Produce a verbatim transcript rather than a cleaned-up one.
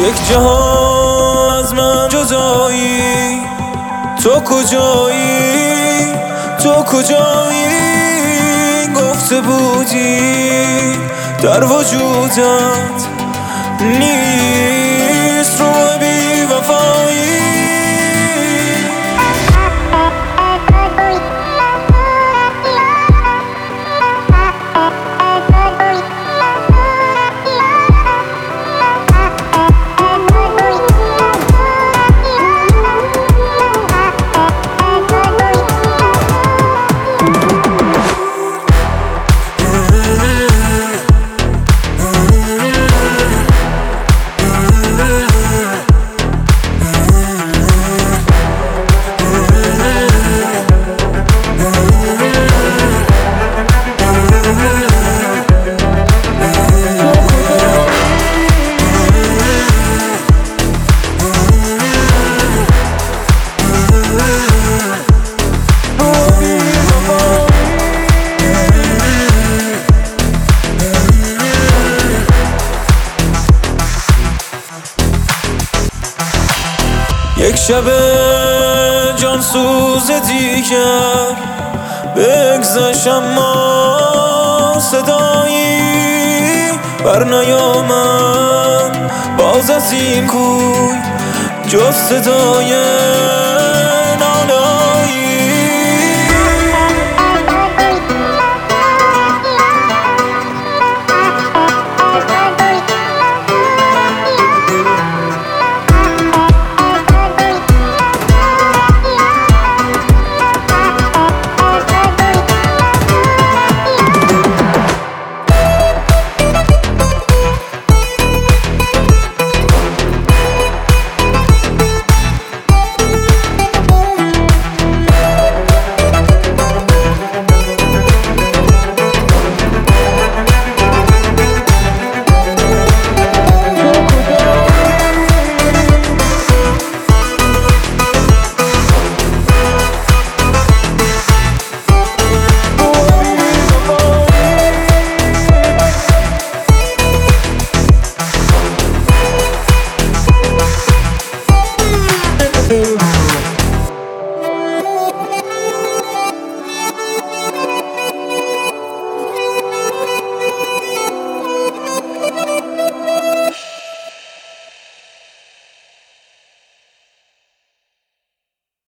یک جهان از من جدایی، تو کجایی، تو کجایی؟ گفته بودی در وجودت نیست رو بی وفایی. یک شب جان سوز دیگر بگذشت، اما صدایی بر نیامد باز از این کوی جز صدای